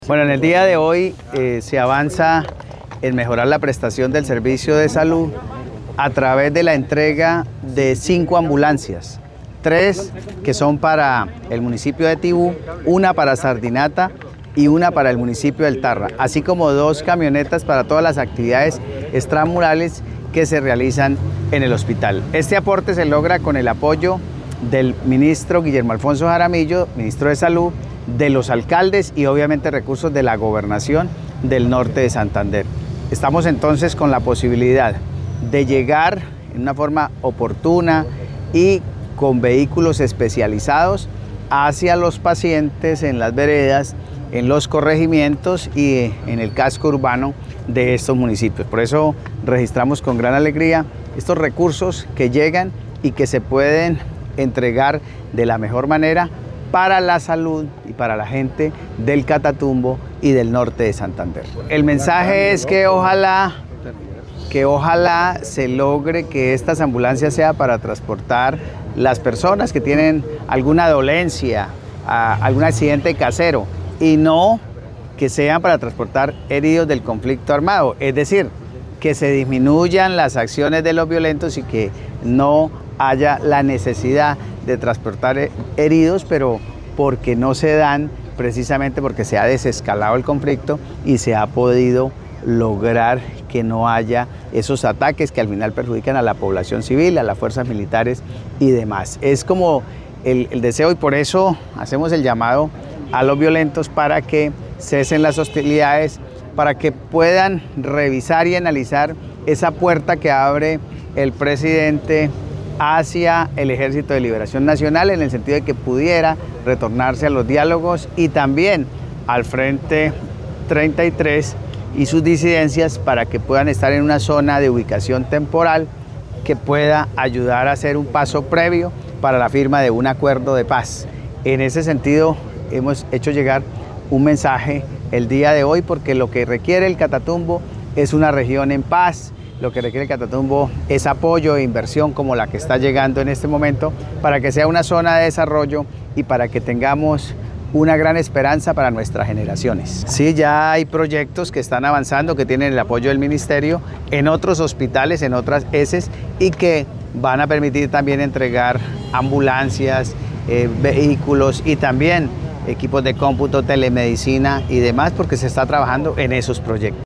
Bueno, en el día de hoy se avanza en mejorar la prestación del servicio de salud a través de la entrega de 5 ambulancias, 3 que son para el municipio de Tibú, una para Sardinata y una para el municipio del Tarra, así como 2 camionetas para todas las actividades extramurales que se realizan en el hospital. Este aporte se logra con el apoyo del ministro Guillermo Alfonso Jaramillo, ministro de Salud, de los alcaldes y obviamente recursos de la gobernación del norte de Santander. Estamos entonces con la posibilidad de llegar en una forma oportuna y con vehículos especializados hacia los pacientes en las veredas, en los corregimientos y en el casco urbano de estos municipios. Por eso registramos con gran alegría estos recursos que llegan y que se pueden entregar de la mejor manera para la salud y para la gente del Catatumbo y del norte de Santander. El mensaje es que ojalá se logre que estas ambulancias sean para transportar las personas que tienen alguna dolencia, algún accidente casero, y no que sean para transportar heridos del conflicto armado, es decir, que se disminuyan las acciones de los violentos y que no haya la necesidad de transportar heridos, pero porque no se dan precisamente porque se ha desescalado el conflicto y se ha podido lograr que no haya esos ataques que al final perjudican a la población civil, a las fuerzas militares y demás. Es como el deseo, y por eso hacemos el llamado a los violentos para que cesen las hostilidades, para que puedan revisar y analizar esa puerta que abre el presidente hacia el Ejército de Liberación Nacional, en el sentido de que pudiera retornarse a los diálogos y también al Frente 33 y sus disidencias, para que puedan estar en una zona de ubicación temporal que pueda ayudar a hacer un paso previo para la firma de un acuerdo de paz. En ese sentido hemos hecho llegar un mensaje el día de hoy, porque lo que requiere el Catatumbo es una región en paz. Lo que requiere el Catatumbo es apoyo e inversión como la que está llegando en este momento, para que sea una zona de desarrollo y para que tengamos una gran esperanza para nuestras generaciones. Sí, ya hay proyectos que están avanzando, que tienen el apoyo del ministerio en otros hospitales, en otras ESES, y que van a permitir también entregar ambulancias, vehículos y también equipos de cómputo, telemedicina y demás, porque se está trabajando en esos proyectos.